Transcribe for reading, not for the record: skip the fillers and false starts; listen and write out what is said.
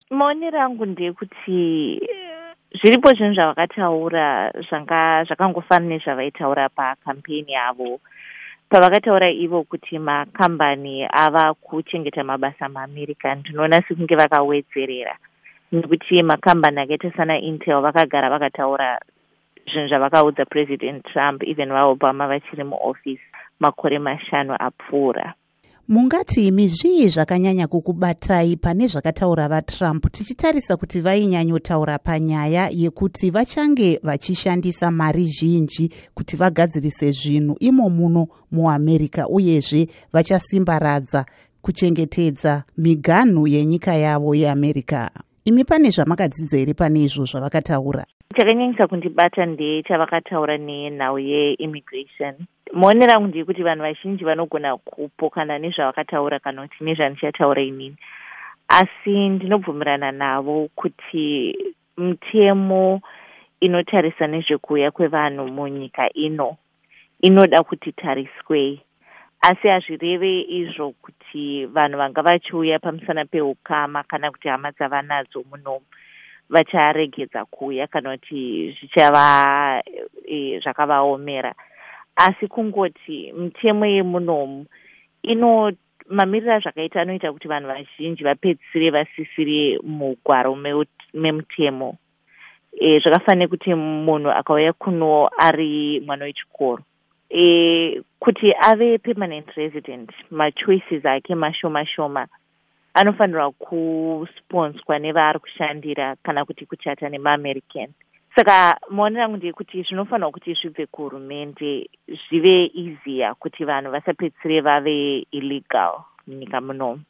maonero angu ndeyekuti zviripo zvinhu zvavakataura zvakangofanana nezvavaitaura pakampeni yavo, pavakataura ivo kuti makambani ava kuchengeta mabasa maamerica. Ndinoona sekunge vakawedzerera, nekuti makambani akaita sana Intel vakagara vakataura zvinhu zvavakaudza President Trump even vaobama vachiri muoffice makore 5 apfuura. Mungati imi zvii zvakanyanya kukubatai pane zvakataura vaTrump, tichitarisa kuti vainyanyotaura panyaya yekuti vachange vachishandisa mari zhinji kuti vagadzirise zvinhu imo muno muAmerica, uyezve vachasimbaradza kuchengetedza miganhu yenyika yavo yeAmerica. Imi pane zvamakadzidza here pane izvo zvavakataura? Chakanyanyisa kundibata ndechavakataura nenhau yeimmigration. Maonero angu ndekuti vanhu vazhinji vanogona kupokana nezvavakataura kana kuti nezvandichataura inini, asi ndinobvumirana navo kuti mitemo inotarisa nezvekuuya kwevanhu munyika inoda kuti tariswe, asi hazvireve izvo kuti vanhu vanga vachiuya pamusana peukama kana kuti hama dzavanadzo muno vacharegedza kuuya kana kuti zvichava zvakavaomera, asi kungoti mitemo yemunomu mamiriro zvakaita anoita kuti vanhu vazhinji vapedzisire vasisire mugwaro memutemo. Zvakafanira kuti munhu akauya kuno ari mwana wechikoro, kuti ave permanent resident, machoices ake mashoma anofanirwa kusponswa nevaari kushandira kana kuti kuchata nemaamerican. Saka maonero angu ndekuti zvinofanirwa kuti zvibve kuhurumende, zvive easier kuti vanhu vasapedzisire vave illegal munyika muno.